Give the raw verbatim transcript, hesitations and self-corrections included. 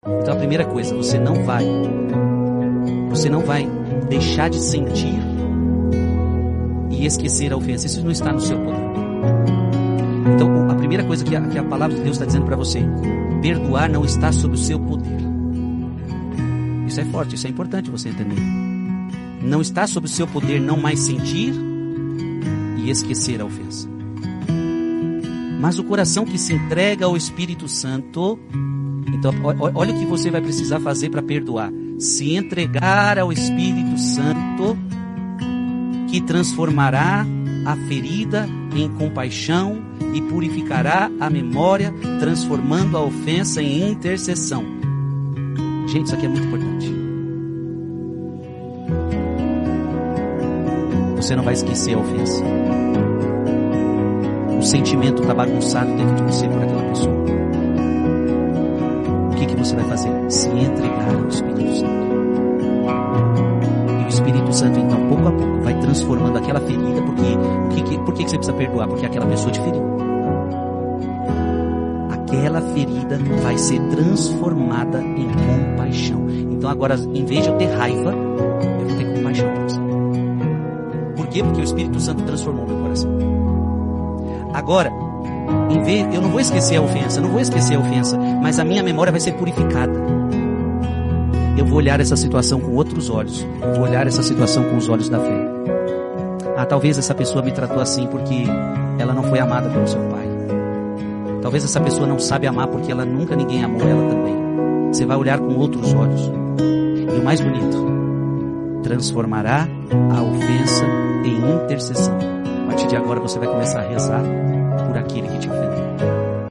Então a primeira coisa, você não vai, você não vai deixar de sentir e esquecer a ofensa. Isso não está no seu poder. Então a primeira coisa que a, que a palavra de Deus está dizendo para você, perdoar não está sob o seu poder. Isso é forte, isso é importante você entender. Não está sob o seu poder não mais sentir e esquecer a ofensa. Mas o coração que se entrega ao Espírito Santo, então olha o que você vai precisar fazer para perdoar. Se entregar ao Espírito Santo, que transformará a ferida em compaixão e purificará a memória, transformando a ofensa em intercessão. Gente, isso aqui é muito importante. Você não vai esquecer a ofensa. O sentimento está bagunçado dentro de você por aquela pessoa. O que, que você vai fazer? Se entregar ao Espírito Santo. E o Espírito Santo, então, pouco a pouco, vai transformando aquela ferida. Porque, que, por que, que você precisa perdoar? Porque aquela pessoa te feriu. Aquela ferida vai ser transformada em compaixão. Então agora, em vez de eu ter raiva, eu vou ter compaixão por você. Por quê? Porque o Espírito Santo transformou meu coração. Agora, em vez, eu não vou esquecer a ofensa, não vou esquecer a ofensa, mas a minha memória vai ser purificada. Eu vou olhar essa situação com outros olhos. Eu vou olhar essa situação com os olhos da fé. Ah, talvez essa pessoa me tratou assim porque ela não foi amada pelo seu pai. Talvez essa pessoa não sabe amar porque ela nunca ninguém amou ela também. Você vai olhar com outros olhos. E o mais bonito, transformará a ofensa em intercessão. A partir de agora você vai começar a rezar por aquele que te ofendeu.